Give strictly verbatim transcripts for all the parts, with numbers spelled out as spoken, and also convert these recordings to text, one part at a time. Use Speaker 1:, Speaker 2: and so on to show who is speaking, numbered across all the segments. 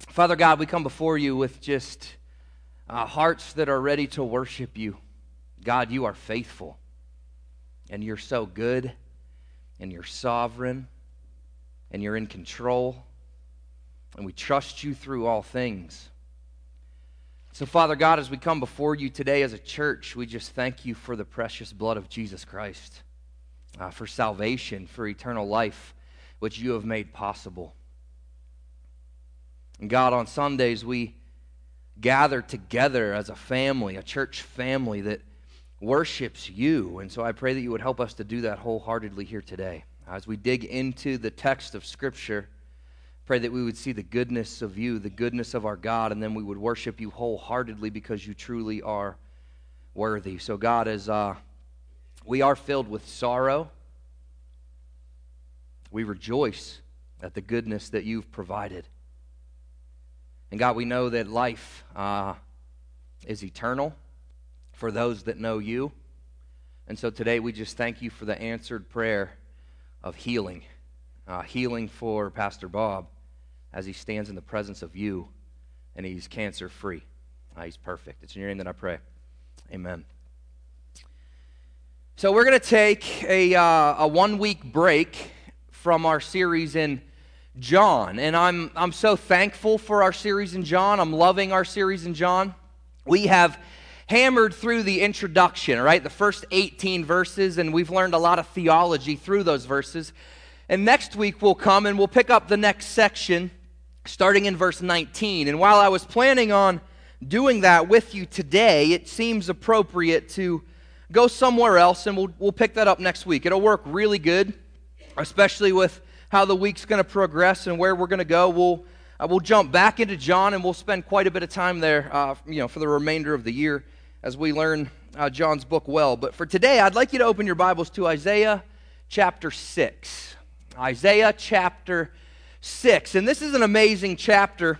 Speaker 1: Father God, we come before you with just uh, hearts that are ready to worship you. God, you are faithful, and you're so good, and you're sovereign, and you're in control, and we trust you through all things. So, Father God, as we come before you today as a church, we just thank you for the precious blood of Jesus Christ, uh, for salvation, for eternal life, which you have made possible. And God, on Sundays, we gather together as a family, a church family that worships you. And so I pray that you would help us to do that wholeheartedly here today. As we dig into the text of Scripture, pray that we would see the goodness of you, the goodness of our God, and then we would worship you wholeheartedly because you truly are worthy. So God, as uh, we are filled with sorrow, we rejoice at the goodness that you've provided. And God, we know that life uh, is eternal for those that know you. And so today we just thank you for the answered prayer of healing. Uh, healing for Pastor Bob as he stands in the presence of you and he's cancer-free. Uh, he's perfect. It's in your name that I pray. Amen. So we're going to take a, uh, a one-week break from our series in John, and I'm I'm so thankful for our series in John. I'm loving our series in John. We have hammered through the introduction, right? The first eighteen verses, and we've learned a lot of theology through those verses. And next week we'll come and we'll pick up the next section, starting in verse nineteen. And while I was planning on doing that with you today, it seems appropriate to go somewhere else, and we'll we'll pick that up next week. It'll work really good, especially with how the week's going to progress and where we're going to go. We'll uh, we'll jump back into John, and we'll spend quite a bit of time there, uh, you know, for the remainder of the year as we learn uh, John's book well. But for today, I'd like you to open your Bibles to Isaiah chapter six. Isaiah chapter six, and this is an amazing chapter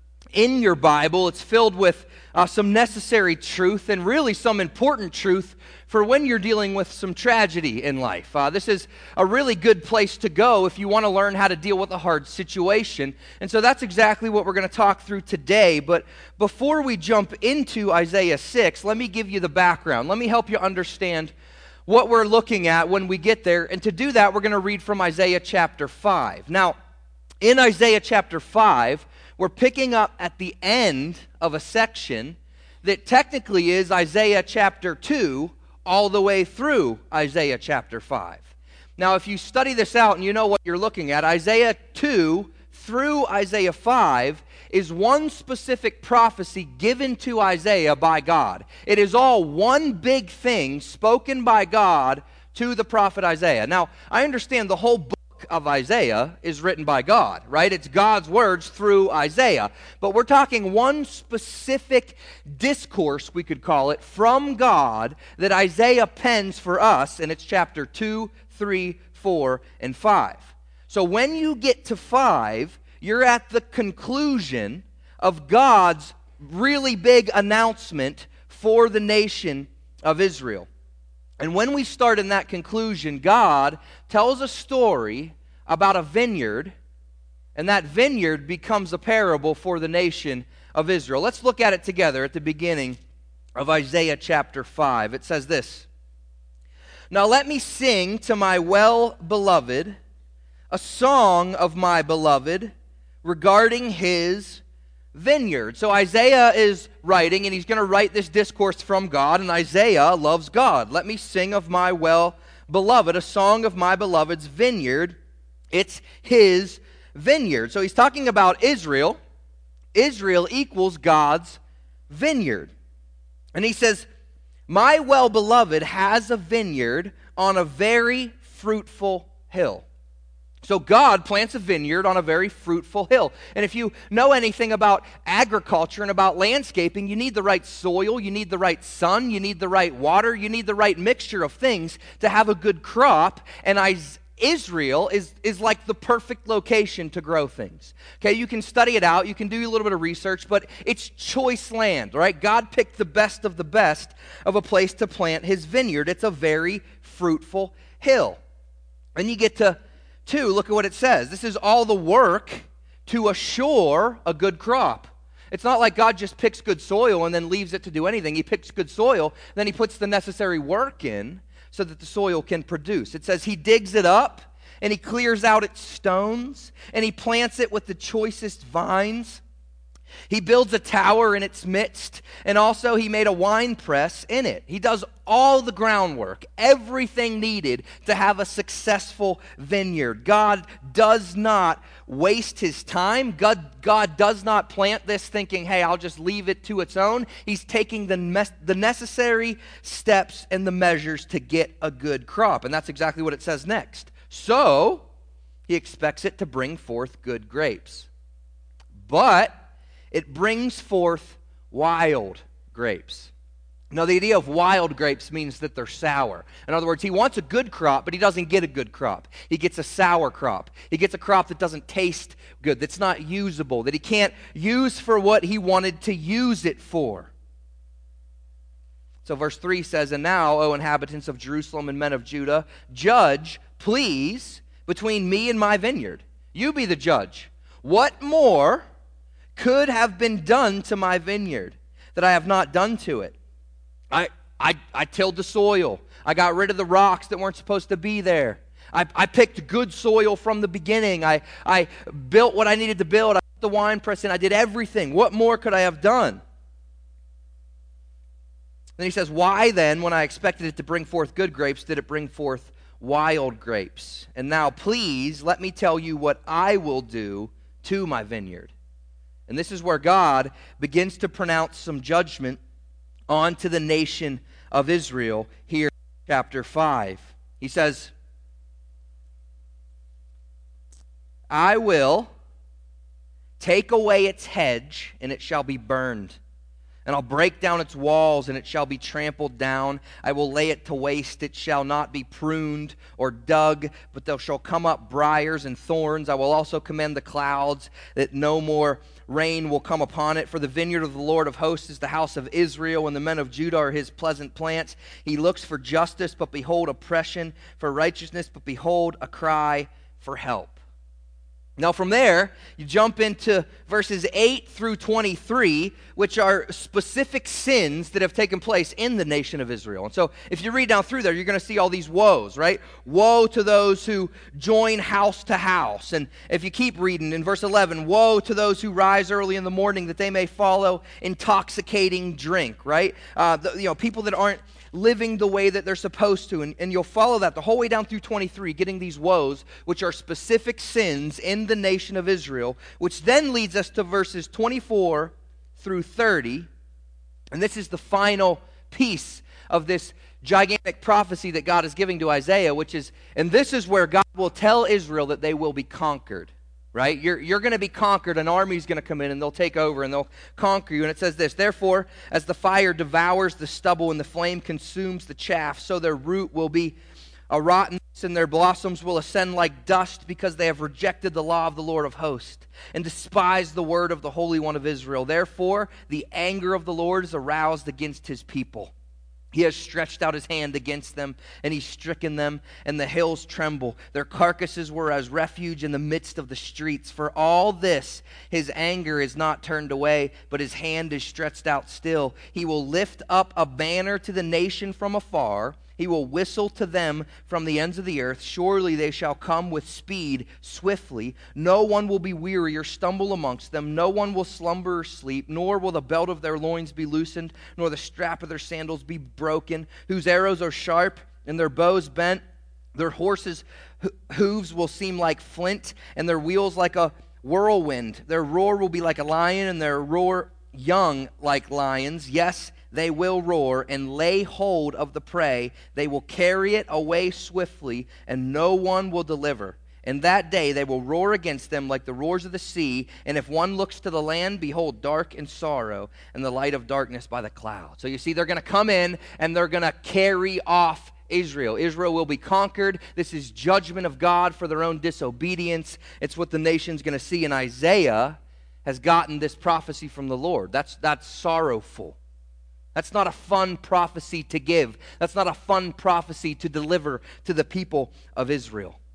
Speaker 1: in your Bible. It's filled with uh, some necessary truth and really some important truth for when you're dealing with some tragedy in life. Uh, this is a really good place to go if you want to learn how to deal with a hard situation. And so that's exactly what we're going to talk through today. But before we jump into Isaiah six, let me give you the background. Let me help you understand what we're looking at when we get there. And to do that, we're going to read from Isaiah chapter five. Now, in Isaiah chapter five, we're picking up at the end of a section that technically is Isaiah chapter two all the way through Isaiah chapter five. Now, if you study this out and you know what you're looking at, Isaiah two through Isaiah five is one specific prophecy given to Isaiah by God. It is all one big thing spoken by God to the prophet Isaiah. Now, I understand the whole book of Isaiah is written by God, right? It's God's words through Isaiah. But we're talking one specific discourse, we could call it, from God that Isaiah pens for us, and it's chapter two, three, four, and five. So when you get to five, you're at the conclusion of God's really big announcement for the nation of Israel. And when we start in that conclusion, God tells a story about a vineyard, and that vineyard becomes a parable for the nation of Israel. Let's look at it together at the beginning of Isaiah chapter five. It says this: "Now let me sing to my well-beloved a song of my beloved regarding his vineyard." So Isaiah is writing, and he's going to write this discourse from God, and Isaiah loves God. Let me sing of my well-beloved, a song of my beloved's vineyard. It's his vineyard. So he's talking about Israel. Israel equals God's vineyard. And he says, my well-beloved has a vineyard on a very fruitful hill. So God plants a vineyard on a very fruitful hill. And if you know anything about agriculture and about landscaping, you need the right soil, you need the right sun, you need the right water, you need the right mixture of things to have a good crop. And Israel is, is like the perfect location to grow things. Okay, you can study it out, you can do a little bit of research, but it's choice land, right? God picked the best of the best of a place to plant his vineyard. It's a very fruitful hill. And you get to Two, look at what it says. This is all the work to assure a good crop. It's not like God just picks good soil and then leaves it to do anything. He picks good soil, then he puts the necessary work in so that the soil can produce. It says he digs it up and he clears out its stones and he plants it with the choicest vines. He builds a tower in its midst, and also he made a wine press in it. He does all the groundwork, everything needed to have a successful vineyard. God does not waste his time. God, God does not plant this thinking, hey, I'll just leave it to its own. He's taking the, mes- the necessary steps and the measures to get a good crop, and that's exactly what it says next. So, he expects it to bring forth good grapes. But it brings forth wild grapes. Now, the idea of wild grapes means that they're sour. In other words, he wants a good crop, but he doesn't get a good crop. He gets a sour crop. He gets a crop that doesn't taste good, that's not usable, that he can't use for what he wanted to use it for. So verse three says, "And now, O inhabitants of Jerusalem and men of Judah, judge, please, between me and my vineyard. You be the judge. What more could have been done to my vineyard that I have not done to it? I, I, I tilled the soil. I got rid of the rocks that weren't supposed to be there. I, I picked good soil from the beginning. I, I built what I needed to build. I put the wine press in. I did everything. What more could I have done?" Then he says, "Why then, when I expected it to bring forth good grapes, did it bring forth wild grapes? And now, please, let me tell you what I will do to my vineyard." And this is where God begins to pronounce some judgment onto the nation of Israel here in chapter five. He says, "I will take away its hedge, and it shall be burned. And I'll break down its walls, and it shall be trampled down. I will lay it to waste. It shall not be pruned or dug, but there shall come up briars and thorns. I will also command the clouds, that no more rain will come upon it. For the vineyard of the Lord of hosts is the house of Israel, and the men of Judah are his pleasant plants. He looks for justice, but behold oppression, for righteousness, but behold a cry for help." Now from there, you jump into verses eight through twenty-three, which are specific sins that have taken place in the nation of Israel. And so if you read down through there, you're going to see all these woes, right? Woe to those who join house to house. And if you keep reading in verse eleven, woe to those who rise early in the morning that they may follow intoxicating drink, right? Uh, the, you know, people that aren't living the way that they're supposed to. And, and you'll follow that the whole way down through twenty-three, getting these woes, which are specific sins in the nation of Israel, which then leads us to verses twenty-four through thirty. And this is the final piece of this gigantic prophecy that God is giving to Isaiah, which is, and this is where God will tell Israel that they will be conquered. Right? You're, you're going to be conquered. An army's going to come in and they'll take over and they'll conquer you. And it says this, "Therefore, as the fire devours the stubble and the flame consumes the chaff, so their root will be a rottenness and their blossoms will ascend like dust, because they have rejected the law of the Lord of hosts and despised the word of the Holy One of Israel. Therefore, the anger of the Lord is aroused against his people. He has stretched out his hand against them, and he's stricken them, and the hills tremble. Their carcasses were as refuge in the midst of the streets. For all this, his anger is not turned away, but his hand is stretched out still. He will lift up a banner to the nation from afar. He will whistle to them from the ends of the earth. Surely they shall come with speed, swiftly. No one will be weary or stumble amongst them. No one will slumber or sleep, nor will the belt of their loins be loosened, nor the strap of their sandals be broken. Whose arrows are sharp and their bows bent. Their horses' ho- hooves will seem like flint, and their wheels like a whirlwind. Their roar will be like a lion, and their roar young like lions. Yes, they will roar and lay hold of the prey. They will carry it away swiftly, and no one will deliver. In that day they will roar against them like the roars of the sea. And if one looks to the land, behold, dark and sorrow, and the light of darkness by the cloud. So you see, they're going to come in, and they're going to carry off Israel. Israel will be conquered. This is judgment of God for their own disobedience. It's what the nation's going to see. And Isaiah has gotten this prophecy from the Lord. That's, that's sorrowful. That's not a fun prophecy to give. That's not a fun prophecy to deliver to the people of Israel.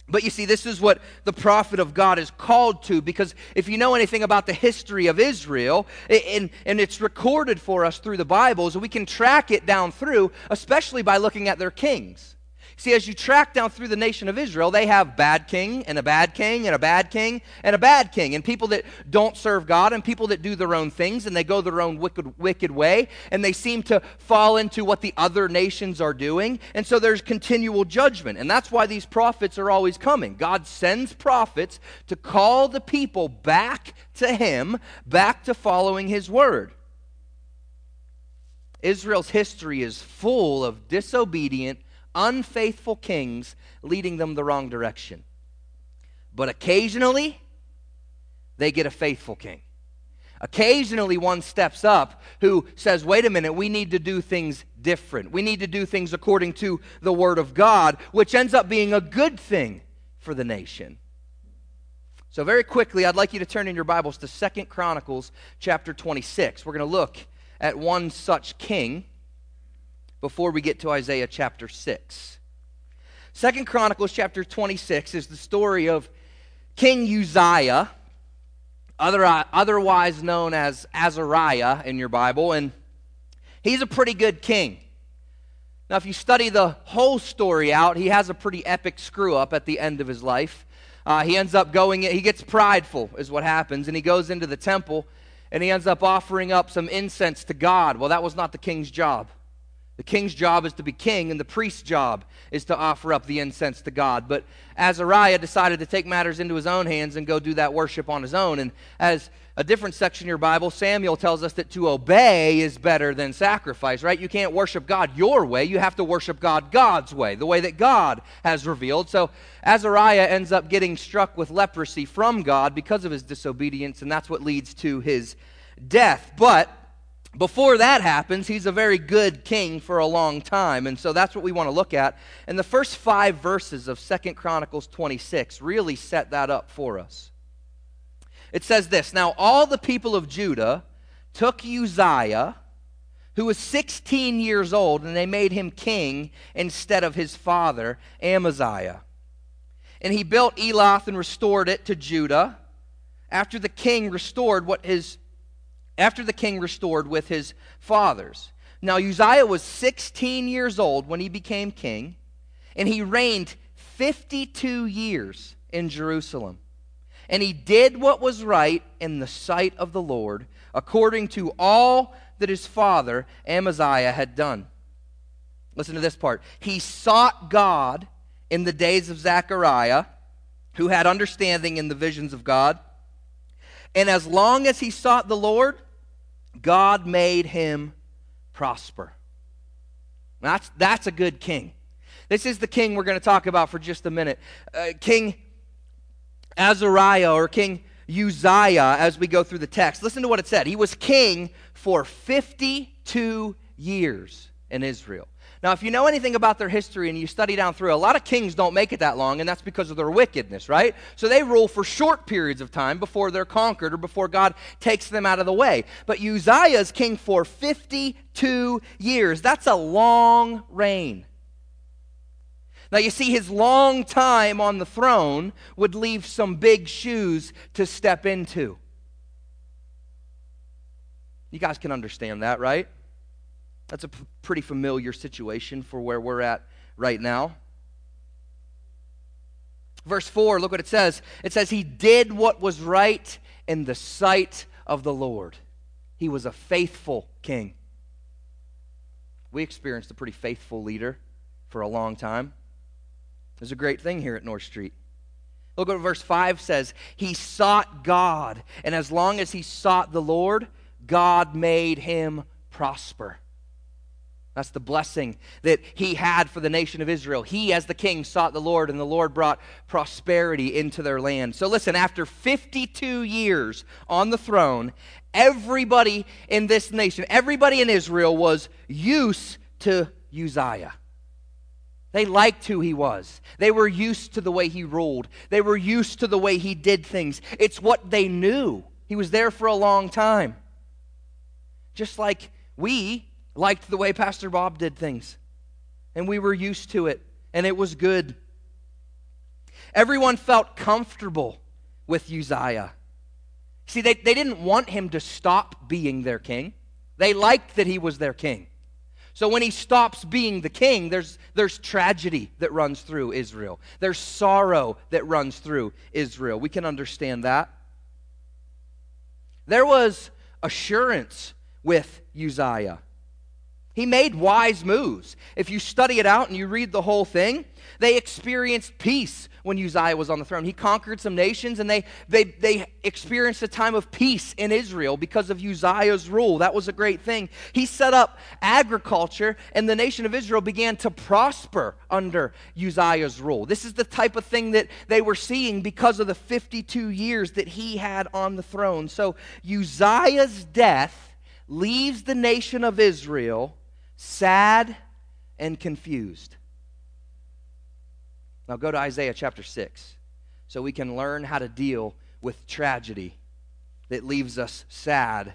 Speaker 1: But you see, this is what the prophet of God is called to, because if you know anything about the history of Israel, and, and it's recorded for us through the Bibles, we can track it down through, especially by looking at their kings. See, as you track down through the nation of Israel, they have bad king and a bad king and a bad king and a bad king, and people that don't serve God and people that do their own things, and they go their own wicked, wicked way, and they seem to fall into what the other nations are doing, and so there's continual judgment, and that's why these prophets are always coming. God sends prophets to call the people back to Him, back to following His word. Israel's history is full of disobedient, unfaithful kings leading them the wrong direction. But occasionally, they get a faithful king. Occasionally, one steps up who says, wait a minute, we need to do things different. We need to do things according to the Word of God, which ends up being a good thing for the nation. So very quickly, I'd like you to turn in your Bibles to Second Chronicles chapter twenty-six. We're going to look at one such king before we get to Isaiah chapter six. Second Chronicles chapter twenty-six is the story of King Uzziah, other, otherwise known as Azariah in your Bible, and he's a pretty good king. Now, if you study the whole story out, he has a pretty epic screw-up at the end of his life. Uh, he ends up going, he gets prideful is what happens, and he goes into the temple, and he ends up offering up some incense to God. Well, that was not the king's job. The king's job is to be king, and the priest's job is to offer up the incense to God. But Azariah decided to take matters into his own hands and go do that worship on his own. And as a different section of your Bible, Samuel tells us that to obey is better than sacrifice, right? You can't worship God your way. You have to worship God God's way, the way that God has revealed. So Azariah ends up getting struck with leprosy from God because of his disobedience, and that's what leads to his death. But before that happens, he's a very good king for a long time, and so that's what we want to look at. And the first five verses of Second Chronicles twenty-six really set that up for us. It says this, "Now all the people of Judah took Uzziah, who was sixteen years old, and they made him king instead of his father, Amaziah. And he built Elath and restored it to Judah, after the king restored what his After the king restored with his fathers. Now Uzziah was sixteen years old when he became king, and he reigned fifty-two years in Jerusalem. And he did what was right in the sight of the Lord, according to all that his father Amaziah had done." Listen to this part. "He sought God in the days of Zechariah, who had understanding in the visions of God. And as long as he sought the Lord, God made him prosper." That's, that's a good king. This is the king we're going to talk about for just a minute. Uh, King Azariah, or King Uzziah, as we go through the text. Listen to what it said. He was king for fifty-two years in Israel. Now, if you know anything about their history and you study down through, a lot of kings don't make it that long, and that's because of their wickedness, right? So they rule for short periods of time before they're conquered or before God takes them out of the way. But Uzziah is king for fifty-two years. That's a long reign. Now, you see, his long time on the throne would leave some big shoes to step into. You guys can understand that, right? That's a p- pretty familiar situation for where we're at right now. Verse four, look what it says. It says, "He did what was right in the sight of the Lord." He was a faithful king. We experienced a pretty faithful leader for a long time. There's a great thing here at North Street. Look what verse five says. "He sought God, and as long as he sought the Lord, God made him prosper." That's the blessing that he had for the nation of Israel. He, as the king, sought the Lord, and the Lord brought prosperity into their land. So listen, after fifty-two years on the throne, everybody in this nation, everybody in Israel was used to Uzziah. They liked who he was. They were used to the way he ruled. They were used to the way he did things. It's what they knew. He was there for a long time. Just like we liked the way Pastor Bob did things. And we were used to it. And it was good. Everyone felt comfortable with Uzziah. See, they, they didn't want him to stop being their king. They liked that he was their king. So when he stops being the king, there's, there's tragedy that runs through Israel. There's sorrow that runs through Israel. We can understand that. There was assurance with Uzziah. He made wise moves. If you study it out and you read the whole thing, they experienced peace when Uzziah was on the throne. He conquered some nations, and they, they, they experienced a time of peace in Israel because of Uzziah's rule. That was a great thing. He set up agriculture, and the nation of Israel began to prosper under Uzziah's rule. This is the type of thing that they were seeing because of the fifty-two years that he had on the throne. So Uzziah's death leaves the nation of Israel sad and confused. Now go to Isaiah chapter six so we can learn how to deal with tragedy that leaves us sad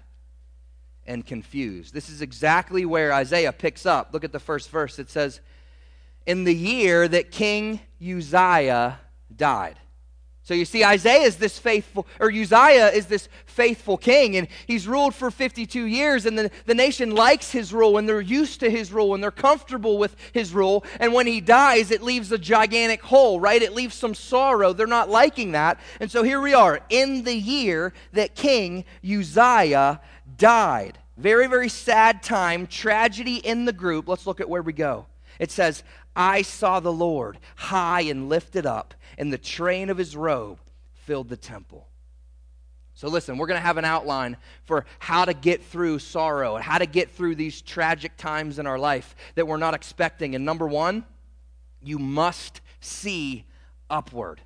Speaker 1: and confused. This is exactly where Isaiah picks up. Look at the first verse. It says, "In the year that King Uzziah died." So you see, Isaiah is this faithful, or Uzziah is this faithful king, and he's ruled for fifty-two years, and the, the nation likes his rule, and they're used to his rule, and they're comfortable with his rule, and when he dies, it leaves a gigantic hole, right? It leaves some sorrow. They're not liking that, and so here we are, in the year that King Uzziah died. Very, very sad time, tragedy in the group. Let's look at where we go. It says, "I saw the Lord high and lifted up, and the train of his robe filled the temple." So listen, we're going to have an outline for how to get through sorrow and how to get through these tragic times in our life that we're not expecting. And number one, you must see upward.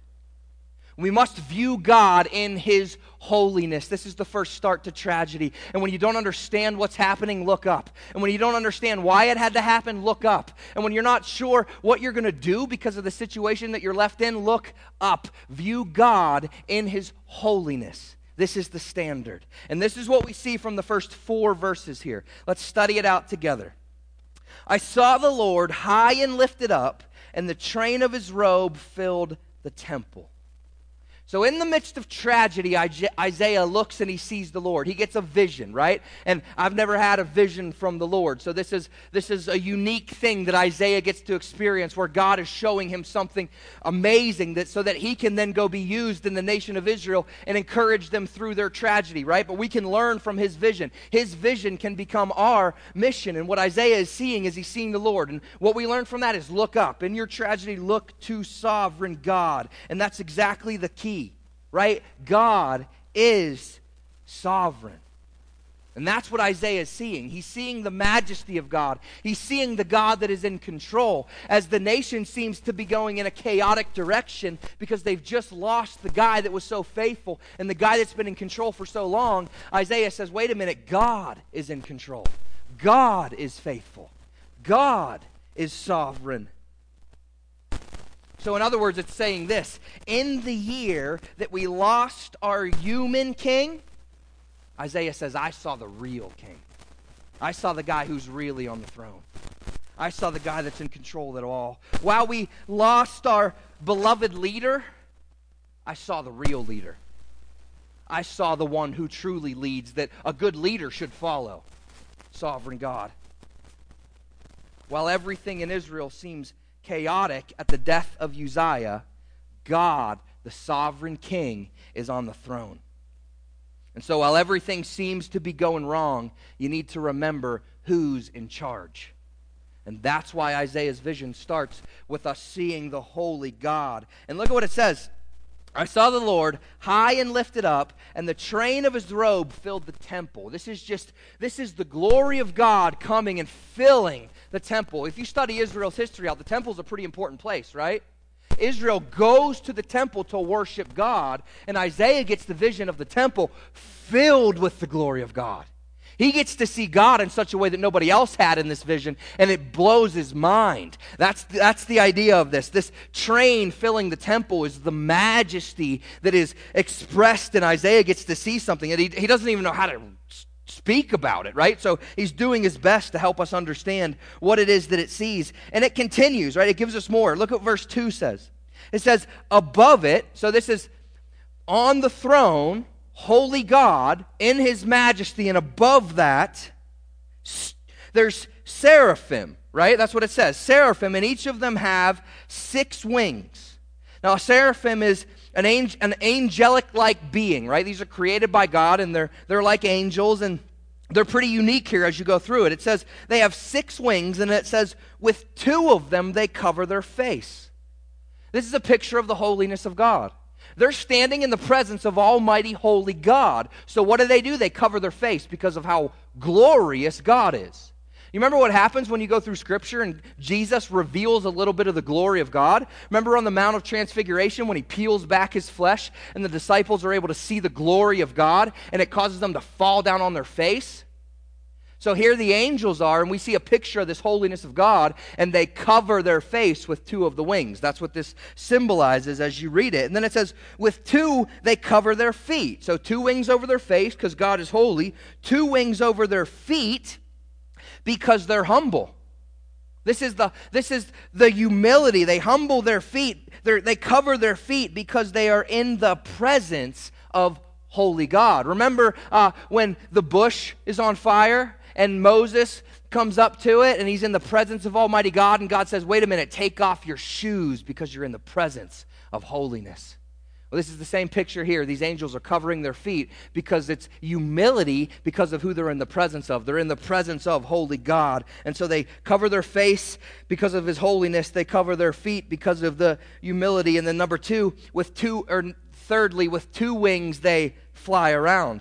Speaker 1: We must view God in his holiness. This is the first start to tragedy. And when you don't understand what's happening, look up. And when you don't understand why it had to happen, look up. And when you're not sure what you're going to do because of the situation that you're left in, look up. View God in his holiness. This is the standard. And this is what we see from the first four verses here. Let's study it out together. "I saw the Lord high and lifted up, and the train of his robe filled the temple." So in the midst of tragedy, Isaiah looks and he sees the Lord. He gets a vision, right? And I've never had a vision from the Lord. So this is this is a unique thing that Isaiah gets to experience, where God is showing him something amazing that so that he can then go be used in the nation of Israel and encourage them through their tragedy, right? But we can learn from his vision. His vision can become our mission. And what Isaiah is seeing is he's seeing the Lord. And what we learn from that is look up. In your tragedy, look to sovereign God. And that's exactly the key. Right? God is sovereign. And that's what Isaiah is seeing. He's seeing the majesty of God. He's seeing the God that is in control. As the nation seems to be going in a chaotic direction because they've just lost the guy that was so faithful and the guy that's been in control for so long, Isaiah says, wait a minute, God is in control. God is faithful. God is sovereign. So in other words, it's saying this: in the year that we lost our human king, Isaiah says, I saw the real king. I saw the guy who's really on the throne. I saw the guy that's in control of it all. While we lost our beloved leader, I saw the real leader. I saw the one who truly leads, that a good leader should follow. Sovereign God. While everything in Israel seems chaotic at the death of Uzziah, God, the sovereign king, is on the throne. And so while everything seems to be going wrong, you need to remember who's in charge. And that's why Isaiah's vision starts with us seeing the holy God. And look at what it says. I saw the Lord high and lifted up, and the train of his robe filled the temple. This is just, this is the glory of God coming and filling the temple. If you study Israel's history out, the temple is a pretty important place, right? Israel goes to the temple to worship God, and Isaiah gets the vision of the temple filled with the glory of God. He gets to see God in such a way that nobody else had in this vision, and it blows his mind. That's, that's the idea of this. This train filling the temple is the majesty that is expressed, and Isaiah gets to see something, and he, he doesn't even know how to speak about it, right? So he's doing his best to help us understand what it is that it sees. And it continues, right? It gives us more. Look what verse two says. It says above it, so this is on the throne, holy God in his majesty, and above that, there's seraphim, right? That's what it says. Seraphim, and each of them have six wings. Now, a seraphim is an, ang- an angelic-like being, right? These are created by God, and they're, they're like angels, and they're pretty unique here as you go through it. It says they have six wings, and it says with two of them they cover their face. This is a picture of the holiness of God. They're standing in the presence of Almighty Holy God. So what do they do? They cover their face because of how glorious God is. You remember what happens when you go through Scripture and Jesus reveals a little bit of the glory of God? Remember on the Mount of Transfiguration when he peels back his flesh and the disciples are able to see the glory of God and it causes them to fall down on their face? So here the angels are, and we see a picture of this holiness of God, and they cover their face with two of the wings. That's what this symbolizes as you read it. And then it says, with two, they cover their feet. So two wings over their face because God is holy, two wings over their feet because they're humble. This is the, this is the humility. They humble their feet. They're, they cover their feet because they are in the presence of holy God. Remember uh, when the bush is on fire and Moses comes up to it and he's in the presence of Almighty God, and God says, wait a minute, take off your shoes because you're in the presence of holiness. Well, this is the same picture here. These angels are covering their feet because it's humility because of who they're in the presence of. They're in the presence of holy God. And so they cover their face because of his holiness. They cover their feet because of the humility. And then number two, with two, or thirdly, with two wings, they fly around.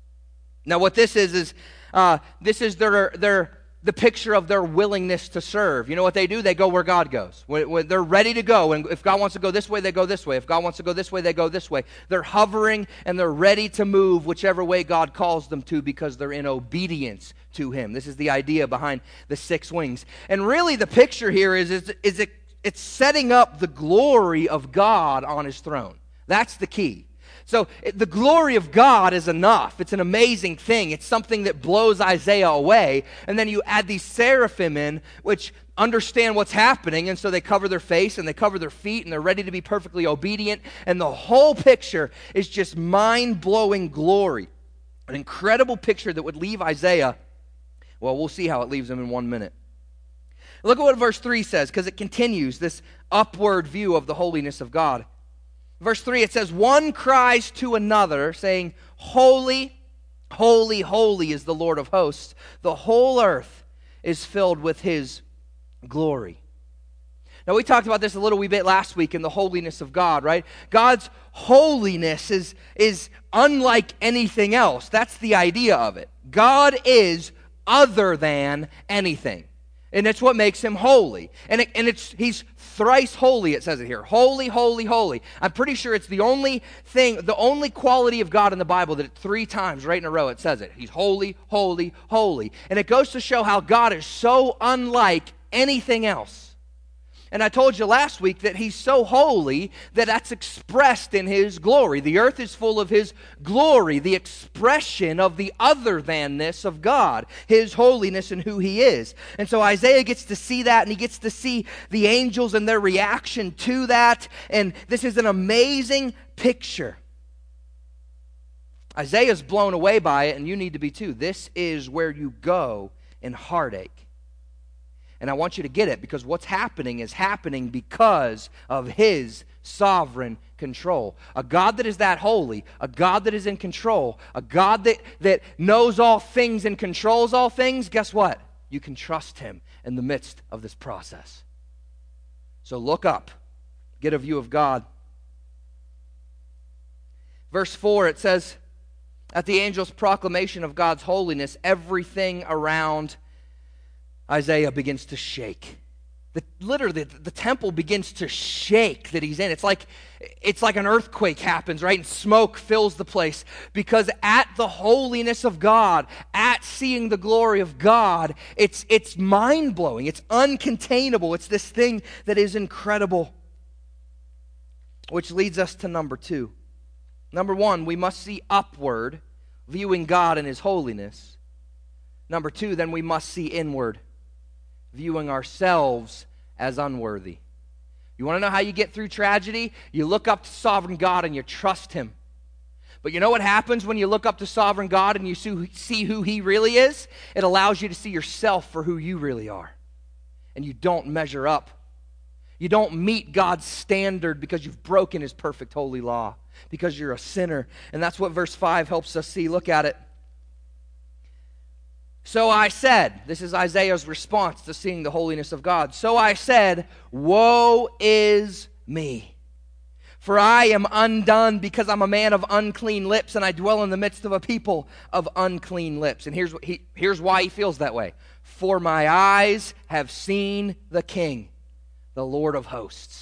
Speaker 1: Now what this is, is uh, this is their, their, the picture of their willingness to serve. You know what they do? They go where God goes. When, when they're ready to go, and if God wants to go this way, they go this way. If God wants to go this way, they go this way. They're hovering and they're ready to move whichever way God calls them to because they're in obedience to him. This is the idea behind the six wings. And really the picture here is, is, is it, it's setting up the glory of God on his throne. That's the key. So the glory of God is enough. It's an amazing thing. It's something that blows Isaiah away. And then you add these seraphim in, which understand what's happening, and so they cover their face and they cover their feet and they're ready to be perfectly obedient. And the whole picture is just mind-blowing glory. An incredible picture that would leave Isaiah, well, we'll see how it leaves him in one minute. Look at what verse three says, because it continues this upward view of the holiness of God. Verse three, it says, one cries to another, saying, holy, holy, holy is the Lord of hosts. The whole earth is filled with his glory. Now, we talked about this a little wee bit last week in the holiness of God, right? God's holiness is, is unlike anything else. That's the idea of it. God is other than anything. And it's what makes him holy. And, it, and it's he's thrice holy, it says it here. Holy, holy, holy. I'm pretty sure it's the only thing, the only quality of God in the Bible that it, three times right in a row it says it. He's holy, holy, holy. And it goes to show how God is so unlike anything else. And I told you last week that he's so holy that that's expressed in his glory. The earth is full of his glory, the expression of the other-than-ness of God, his holiness and who he is. And so Isaiah gets to see that, and he gets to see the angels and their reaction to that. And this is an amazing picture. Isaiah's blown away by it, and you need to be too. This is where you go in heartache. And I want you to get it, because what's happening is happening because of his sovereign control. A God that is that holy, a God that is in control, a God that, that knows all things and controls all things, guess what? You can trust him in the midst of this process. So look up. Get a view of God. Verse four, it says, at the angel's proclamation of God's holiness, everything around Isaiah begins to shake. The, literally, the, the temple begins to shake that he's in. It's like, it's like an earthquake happens, right? And smoke fills the place. Because at the holiness of God, at seeing the glory of God, it's, it's mind-blowing. It's uncontainable. It's this thing that is incredible. Which leads us to number two. Number one, we must see upward, viewing God and his holiness. Number two, then we must see inward, viewing ourselves as unworthy. You want to know how you get through tragedy? You look up to sovereign God and you trust him. But you know what happens when you look up to sovereign God and you see who he really is? It allows you to see yourself for who you really are. And you don't measure up. You don't meet God's standard because you've broken his perfect holy law, because you're a sinner. And that's what verse five helps us see. Look at it. So I said, this is Isaiah's response to seeing the holiness of God. So I said, woe is me, for I am undone because I'm a man of unclean lips, and I dwell in the midst of a people of unclean lips. And here's, what he, here's why he feels that way. For my eyes have seen the King, the Lord of hosts.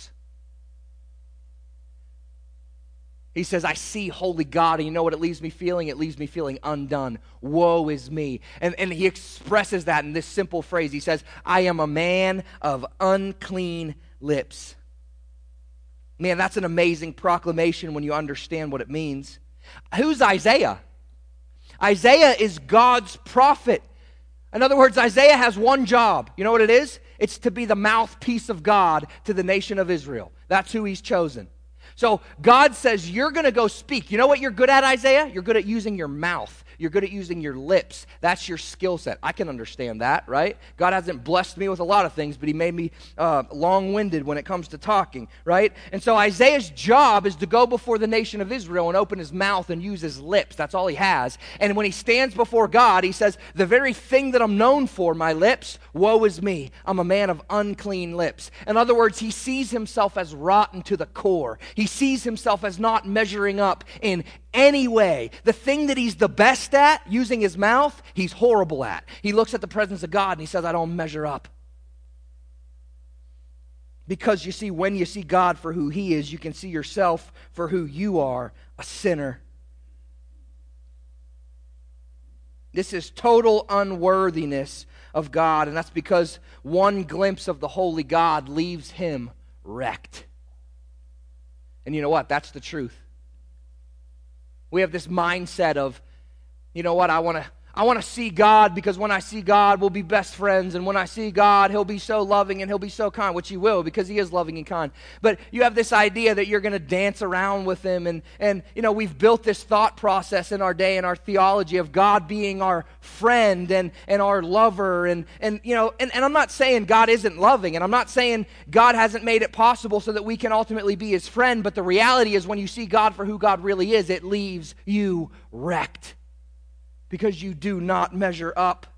Speaker 1: He says, I see holy God, and you know what it leaves me feeling? It leaves me feeling undone. Woe is me. And, and he expresses that in this simple phrase. He says, I am a man of unclean lips. Man, that's an amazing proclamation when you understand what it means. Who's Isaiah? Isaiah is God's prophet. In other words, Isaiah has one job. You know what it is? It's to be the mouthpiece of God to the nation of Israel. That's who he's chosen. So God says, you're going to go speak. You know what you're good at, Isaiah? You're good at using your mouth. You're good at using your lips. That's your skill set. I can understand that, right? God hasn't blessed me with a lot of things, but he made me uh, long-winded when it comes to talking, right? And so Isaiah's job is to go before the nation of Israel and open his mouth and use his lips. That's all he has. And when he stands before God, he says, the very thing that I'm known for, my lips, woe is me. I'm a man of unclean lips. In other words, he sees himself as rotten to the core. He sees himself as not measuring up in any way. The thing that he's the best at, using his mouth, he's horrible at. He looks at the presence of God and he says, I don't measure up. Because you see, when you see God for who he is, you can see yourself for who you are, a sinner. This is total unworthiness of God, and that's because one glimpse of the holy God leaves him wrecked. And you know what? That's the truth. We have this mindset of, you know what, I want to I want to see God because when I see God, we'll be best friends. And when I see God, he'll be so loving and he'll be so kind, which he will because he is loving and kind. But you have this idea that you're going to dance around with him. And, and, you know, we've built this thought process in our day and our theology of God being our friend and, and our lover. And, and you know, and, and I'm not saying God isn't loving. And I'm not saying God hasn't made it possible so that we can ultimately be his friend. But the reality is when you see God for who God really is, it leaves you wrecked. Because you do not measure up.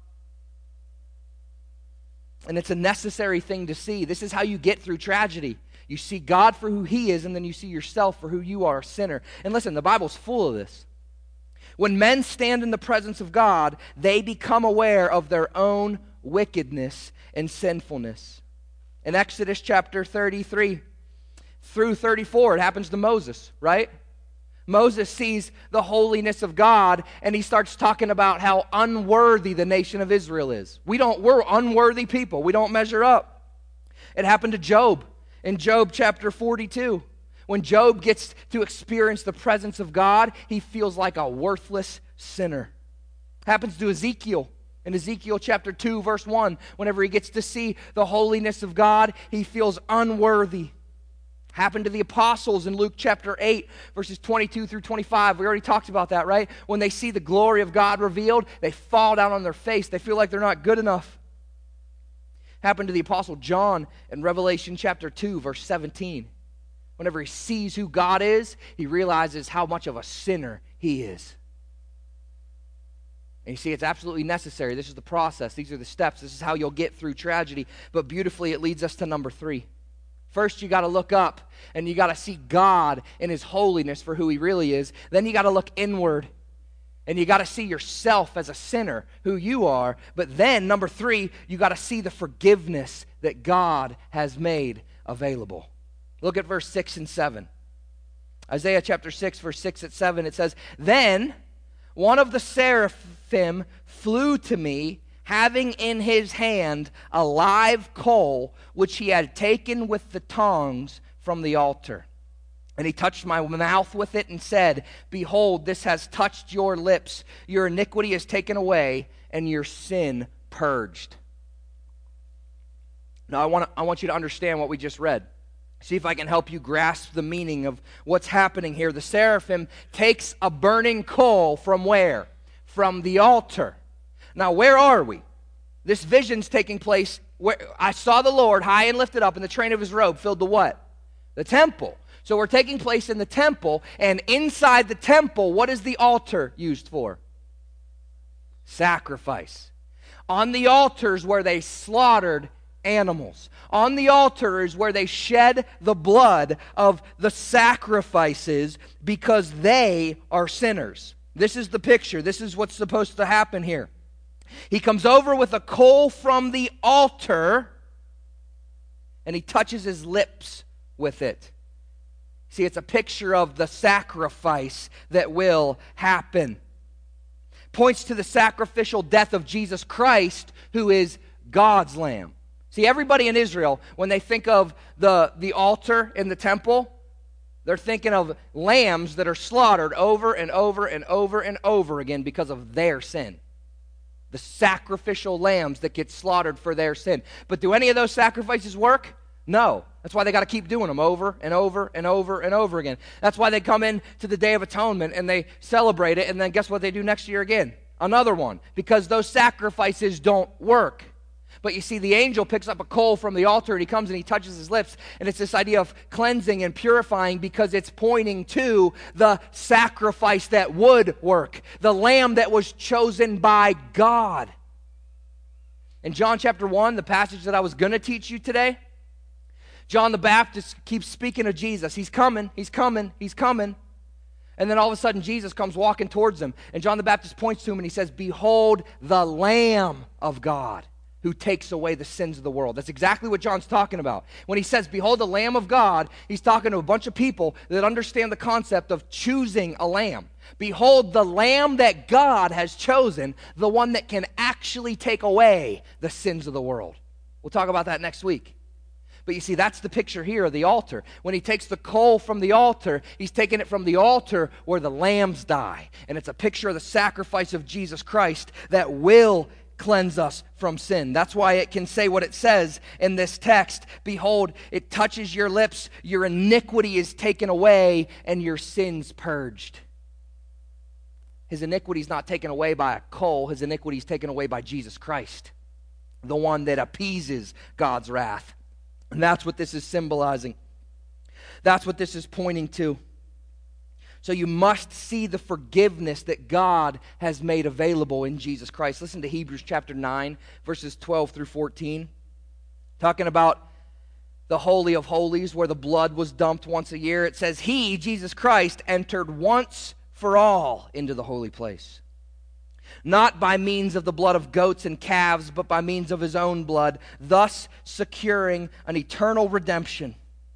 Speaker 1: And it's a necessary thing to see. This is how you get through tragedy. You see God for who he is, and then you see yourself for who you are, a sinner. And listen, the Bible's full of this. When men stand in the presence of God, they become aware of their own wickedness and sinfulness. In Exodus chapter thirty-three through thirty-four, it happens to Moses, right? Moses sees the holiness of God, and he starts talking about how unworthy the nation of Israel is. We don't, we're unworthy people. We don't measure up. It happened to Job in Job chapter forty-two. When Job gets to experience the presence of God, he feels like a worthless sinner. It happens to Ezekiel in Ezekiel chapter two, verse one. Whenever he gets to see the holiness of God, he feels unworthy. Happened to the apostles in Luke chapter eight, verses twenty-two through twenty-five. We already talked about that, right? When they see the glory of God revealed, they fall down on their face. They feel like they're not good enough. Happened to the apostle John in Revelation chapter two, verse seventeen. Whenever he sees who God is, he realizes how much of a sinner he is. And you see, it's absolutely necessary. This is the process. These are the steps. This is how you'll get through tragedy. But beautifully, it leads us to number three. First, you got to look up, and you got to see God in his holiness for who he really is. Then you got to look inward, and you got to see yourself as a sinner, who you are. But then, number three, you got to see the forgiveness that God has made available. Look at verse six and seven. Isaiah chapter six, verse six and seven, it says, Then one of the seraphim flew to me, having in his hand a live coal, which he had taken with the tongs from the altar. And he touched my mouth with it and said, Behold, this has touched your lips. Your iniquity is taken away, and your sin purged. Now, I want, I want you to understand what we just read. See if I can help you grasp the meaning of what's happening here. The seraphim takes a burning coal from where? From the altar. Now, where are we? This vision's taking place where I saw the Lord high and lifted up, and the train of his robe filled the what? The temple. So we're taking place in the temple, and inside the temple, what is the altar used for? Sacrifice. On the altars where they slaughtered animals. On the altar is where they shed the blood of the sacrifices because they are sinners. This is the picture. This is what's supposed to happen here. He comes over with a coal from the altar, and he touches his lips with it. See, it's a picture of the sacrifice that will happen. Points to the sacrificial death of Jesus Christ, who is God's Lamb. See, everybody in Israel, when they think of the, the altar in the temple, they're thinking of lambs that are slaughtered over and over and over and over again because of their sin. The sacrificial lambs that get slaughtered for their sin. But do any of those sacrifices work? No. That's why they got to keep doing them over and over and over and over again. That's why they come in to the Day of Atonement and they celebrate it, and then guess what they do next year again? Another one. Because those sacrifices don't work. But you see, the angel picks up a coal from the altar, and he comes and he touches his lips, and it's this idea of cleansing and purifying because it's pointing to the sacrifice that would work, the lamb that was chosen by God. In John chapter one, the passage that I was going to teach you today, John the Baptist keeps speaking of Jesus. He's coming, he's coming, he's coming. And then all of a sudden, Jesus comes walking towards him, and John the Baptist points to him, and he says, "Behold the Lamb of God, who takes away the sins of the world." That's exactly what John's talking about. When he says, "Behold the Lamb of God," he's talking to a bunch of people that understand the concept of choosing a lamb. Behold the Lamb that God has chosen, the one that can actually take away the sins of the world. We'll talk about that next week. But you see, that's the picture here of the altar. When he takes the coal from the altar, he's taking it from the altar where the lambs die. And it's a picture of the sacrifice of Jesus Christ that will cleanse us from sin. That's why it can say what it says in this text. Behold, it touches your lips, your iniquity is taken away, and your sins purged. His iniquity is not taken away by a coal. His iniquity is taken away by Jesus Christ, the one that appeases God's wrath. And that's what this is symbolizing. That's what this is pointing to. So you must see the forgiveness that God has made available in Jesus Christ. Listen to Hebrews chapter nine, verses twelve through fourteen. Talking about the Holy of Holies, where the blood was dumped once a year. It says, "He, Jesus Christ, entered once for all into the holy place, not by means of the blood of goats and calves, but by means of his own blood, thus securing an eternal redemption.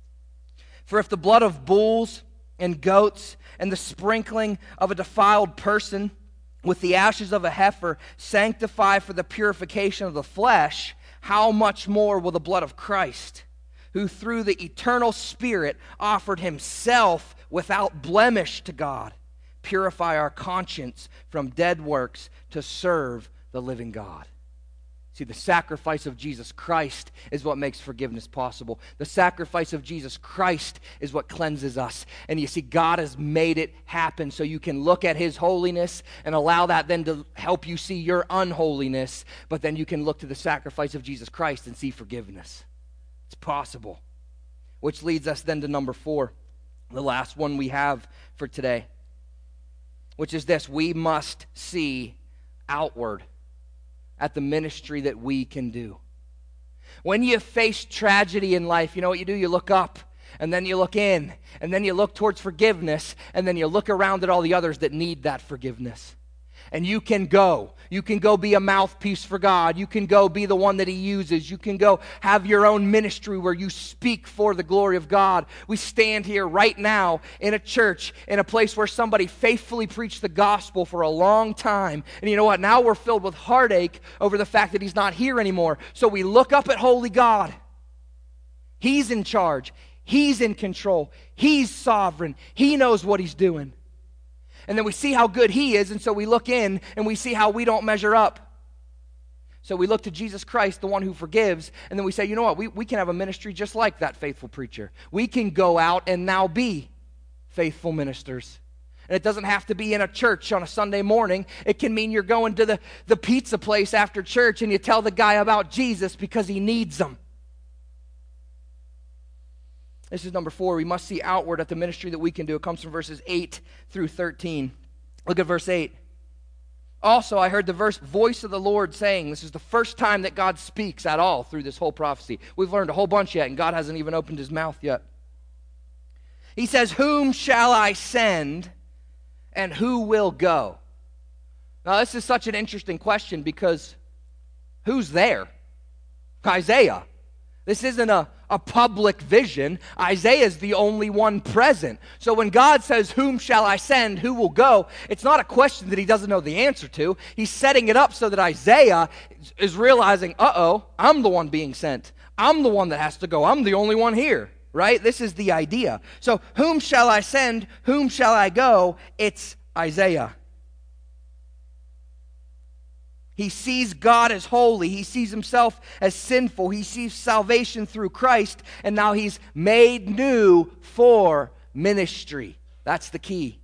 Speaker 1: For if the blood of bulls and goats and the sprinkling of a defiled person with the ashes of a heifer sanctify for the purification of the flesh, how much more will the blood of Christ, who through the eternal Spirit offered himself without blemish to God, purify our conscience from dead works to serve the living God." See, the sacrifice of Jesus Christ is what makes forgiveness possible. The sacrifice of Jesus Christ is what cleanses us. And you see, God has made it happen so you can look at his holiness and allow that then to help you see your unholiness, but then you can look to the sacrifice of Jesus Christ and see forgiveness. It's possible. Which leads us then to number four, the last one we have for today, which is this: we must see outward at the ministry that we can do. When you face tragedy in life, you know what you do? You look up, and then you look in, and then you look towards forgiveness, and then you look around at all the others that need that forgiveness. And you can go. You can go be a mouthpiece for God. You can go be the one that he uses. You can go have your own ministry where you speak for the glory of God. We stand here right now in a church, in a place where somebody faithfully preached the gospel for a long time. And you know what? Now we're filled with heartache over the fact that he's not here anymore. So we look up at holy God. He's in charge. He's in control. He's sovereign. He knows what he's doing. And then we see how good he is, and so we look in and we see how we don't measure up. So we look to Jesus Christ, the one who forgives, and then we say, you know what, we, we can have a ministry just like that faithful preacher. We can go out and now be faithful ministers. And it doesn't have to be in a church on a Sunday morning. It can mean you're going to the, the pizza place after church and you tell the guy about Jesus because he needs them. This is number four. We must see outward at the ministry that we can do. It comes from verses eight through thirteen. Look at verse eight. Also, I heard the verse, voice of the Lord saying, this is the first time that God speaks at all through this whole prophecy. We've learned a whole bunch yet, and God hasn't even opened his mouth yet. He says, whom shall I send, and who will go? Now, this is such an interesting question because who's there? Isaiah. This isn't a, a public vision. Isaiah is the only one present. So when God says, whom shall I send, who will go, it's not a question that he doesn't know the answer to. He's setting it up so that Isaiah is realizing, uh-oh, I'm the one being sent. I'm the one that has to go. I'm the only one here, right? This is the idea. So whom shall I send, whom shall I go? It's Isaiah. He sees God as holy. He sees himself as sinful. He sees salvation through Christ, and now he's made new for ministry. That's the key.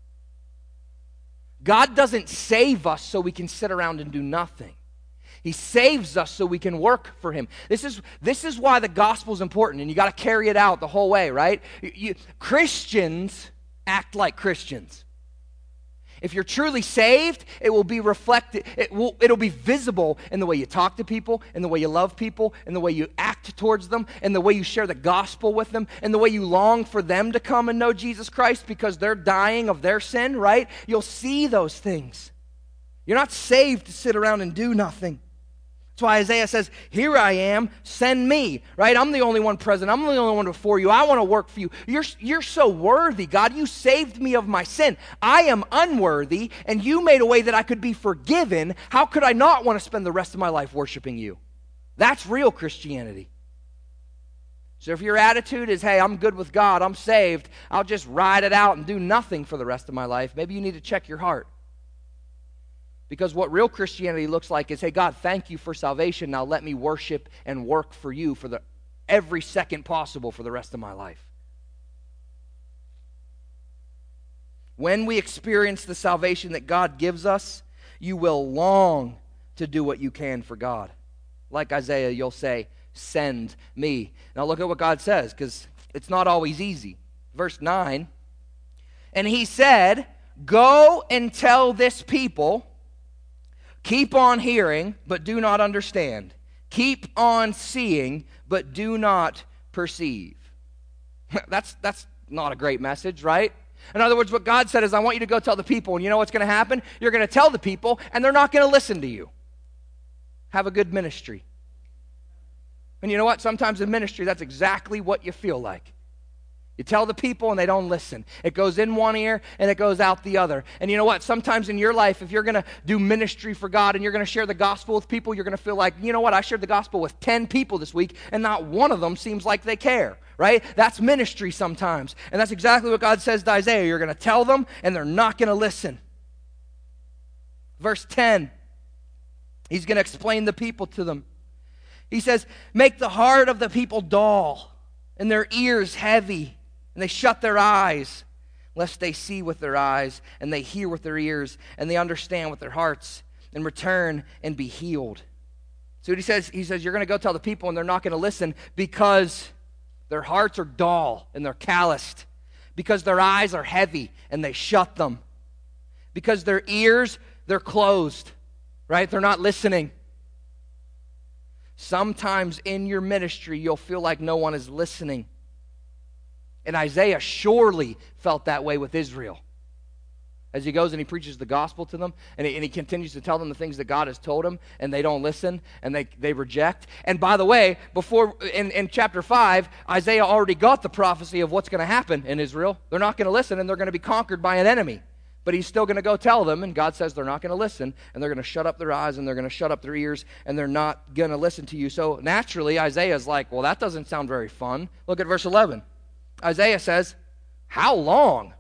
Speaker 1: God doesn't save us so we can sit around and do nothing. He saves us so we can work for him. This is, this is why the gospel is important, and you got to carry it out the whole way, right? You, you, Christians act like Christians. If you're truly saved, it will be reflected, it will, it'll be visible in the way you talk to people, in the way you love people, in the way you act towards them, in the way you share the gospel with them, in the way you long for them to come and know Jesus Christ because they're dying of their sin, right? You'll see those things. You're not saved to sit around and do nothing. That's why Isaiah says, here I am, send me, right? I'm the only one present. I'm the only one before you. I want to work for you. You're, you're so worthy, God. You saved me of my sin. I am unworthy, and you made a way that I could be forgiven. How could I not want to spend the rest of my life worshiping you? That's real Christianity. So if your attitude is, hey, I'm good with God, I'm saved, I'll just ride it out and do nothing for the rest of my life, maybe you need to check your heart. Because what real Christianity looks like is, hey, God, thank you for salvation. Now let me worship and work for you for the every second possible for the rest of my life. When we experience the salvation that God gives us, you will long to do what you can for God. Like Isaiah, you'll say, send me. Now look at what God says, because it's not always easy. Verse nine, and he said, go and tell this people, keep on hearing, but do not understand. Keep on seeing, but do not perceive. That's, that's not a great message, right? In other words, what God said is, I want you to go tell the people, and you know what's going to happen? You're going to tell the people, and they're not going to listen to you. Have a good ministry. And you know what? Sometimes in ministry, that's exactly what you feel like. You tell the people and they don't listen. It goes in one ear and it goes out the other. And you know what? Sometimes in your life, if you're going to do ministry for God and you're going to share the gospel with people, you're going to feel like, you know what? I shared the gospel with ten people this week and not one of them seems like they care, right? That's ministry sometimes. And that's exactly what God says to Isaiah. You're going to tell them and they're not going to listen. Verse ten, he's going to explain the people to them. He says, make the heart of the people dull and their ears heavy. And they shut their eyes, lest they see with their eyes, and they hear with their ears, and they understand with their hearts, and return and be healed. So what he says, he says, you're going to go tell the people, and they're not going to listen because their hearts are dull, and they're calloused, because their eyes are heavy, and they shut them, because their ears, they're closed, right? They're not listening. Sometimes in your ministry, you'll feel like no one is listening. And Isaiah surely felt that way with Israel. As he goes and he preaches the gospel to them, and he, and he continues to tell them the things that God has told him, and they don't listen, and they, they reject. And by the way, before in, in chapter five, Isaiah already got the prophecy of what's going to happen in Israel. They're not going to listen, and they're going to be conquered by an enemy. But he's still going to go tell them, and God says they're not going to listen, and they're going to shut up their eyes, and they're going to shut up their ears, and they're not going to listen to you. So naturally, Isaiah's like, well, that doesn't sound very fun. Look at verse eleven. Isaiah says, how long?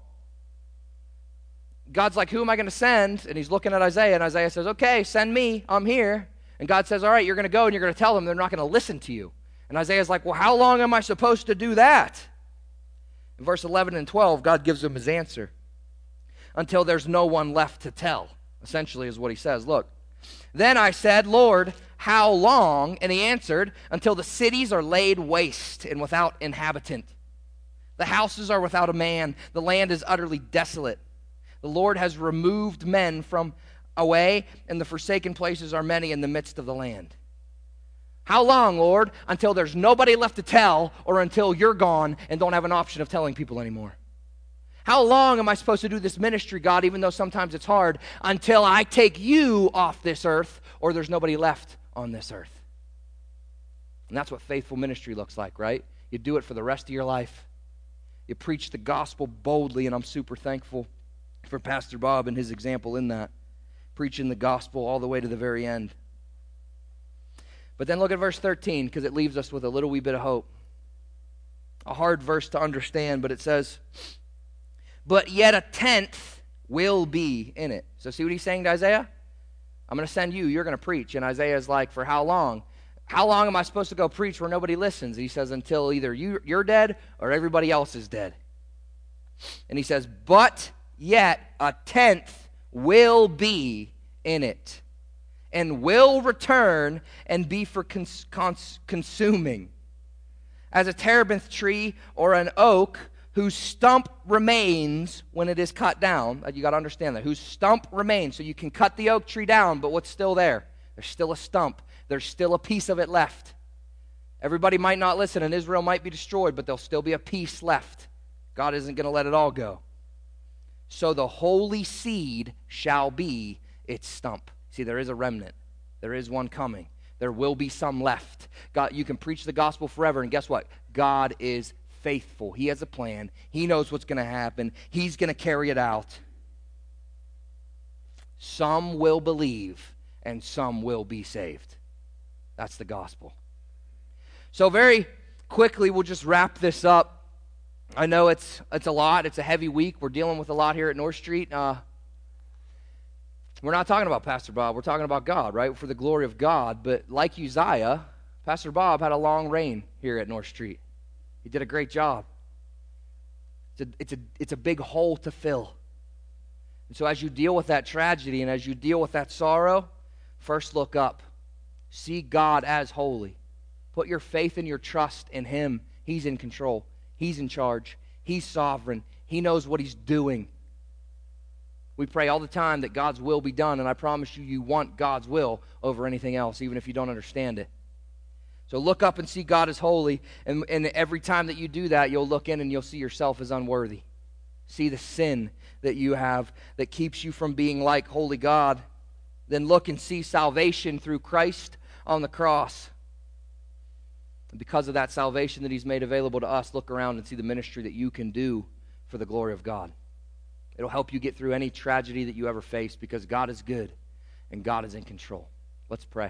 Speaker 1: God's like, who am I going to send? And he's looking at Isaiah, and Isaiah says, okay, send me. I'm here. And God says, all right, you're going to go and you're going to tell them. They're not going to listen to you. And Isaiah's like, well, how long am I supposed to do that? In verse eleven and twelve, God gives him his answer. Until there's no one left to tell, essentially is what he says. Look, then I said, Lord, how long? And he answered, until the cities are laid waste and without inhabitant. The houses are without a man. The land is utterly desolate. The Lord has removed men from away, and the forsaken places are many in the midst of the land. How long, Lord? Until there's nobody left to tell, or until you're gone and don't have an option of telling people anymore? How long am I supposed to do this ministry, God, even though sometimes it's hard, until I take you off this earth, or there's nobody left on this earth? And that's what faithful ministry looks like, right? You do it for the rest of your life. You preach the gospel boldly, and I'm super thankful for Pastor Bob and his example in that, preaching the gospel all the way to the very end. But then look at verse thirteen, because it leaves us with a little wee bit of hope. A hard verse to understand, but it says, but yet a tenth will be in it. So see what he's saying to Isaiah? I'm going to send you, you're going to preach. And Isaiah's like, for how long? How long am I supposed to go preach where nobody listens? He says, until either you, you're dead or everybody else is dead. And he says, but yet a tenth will be in it, and will return and be for cons- cons- consuming. As a terebinth tree or an oak whose stump remains when it is cut down. You got to understand that. Whose stump remains. So you can cut the oak tree down, but what's still there? There's still a stump. There's still a piece of it left. Everybody might not listen, and Israel might be destroyed, but there'll still be a piece left. God isn't going to let it all go. So the holy seed shall be its stump. See, there is a remnant. There is one coming. There will be some left. God, you can preach the gospel forever, and guess what? God is faithful. He has a plan. He knows what's going to happen. He's going to carry it out. Some will believe, and some will be saved. That's the gospel. So very quickly, we'll just wrap this up. I know it's it's a lot. It's a heavy week. We're dealing with a lot here at North Street. Uh, we're not talking about Pastor Bob. We're talking about God, right? For the glory of God. But like Uzziah, Pastor Bob had a long reign here at North Street. He did a great job. It's a, it's a, it's a big hole to fill. And so as you deal with that tragedy and as you deal with that sorrow, first look up. See God as holy. Put your faith and your trust in Him. He's in control. He's in charge. He's sovereign. He knows what He's doing. We pray all the time that God's will be done, and I promise you, you want God's will over anything else, even if you don't understand it. So look up and see God as holy, and, and every time that you do that, you'll look in and you'll see yourself as unworthy. See the sin that you have that keeps you from being like holy God. Then look and see salvation through Christ on the cross. And because of that salvation that He's made available to us, look around and see the ministry that you can do for the glory of God. It'll help you get through any tragedy that you ever face because God is good and God is in control. Let's pray.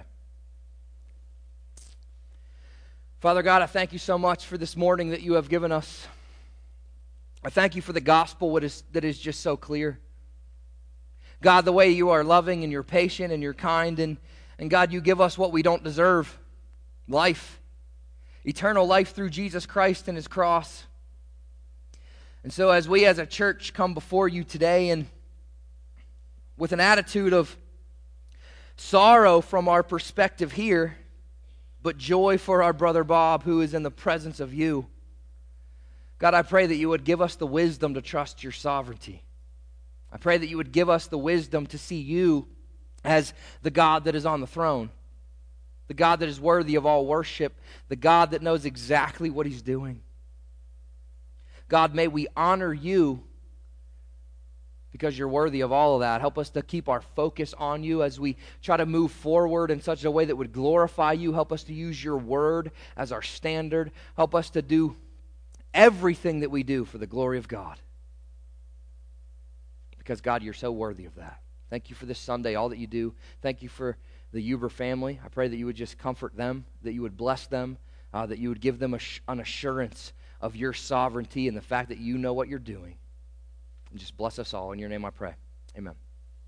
Speaker 1: Father God, I thank you so much for this morning that you have given us. I thank you for the gospel that is, that is just so clear. God, the way you are loving and you're patient and you're kind, and, and God, you give us what we don't deserve, life, eternal life through Jesus Christ and His cross. And so as we as a church come before you today and with an attitude of sorrow from our perspective here, but joy for our brother Bob who is in the presence of you, God, I pray that you would give us the wisdom to trust your sovereignty. I pray that you would give us the wisdom to see you as the God that is on the throne, the God that is worthy of all worship, the God that knows exactly what He's doing. God, may we honor you because you're worthy of all of that. Help us to keep our focus on you as we try to move forward in such a way that would glorify you. Help us to use your word as our standard. Help us to do everything that we do for the glory of God. Because, God, you're so worthy of that. Thank you for this Sunday, all that you do. Thank you for the Huber family. I pray that you would just comfort them, that you would bless them, uh, that you would give them a, an assurance of your sovereignty and the fact that you know what you're doing. And just bless us all. In your name I pray. Amen.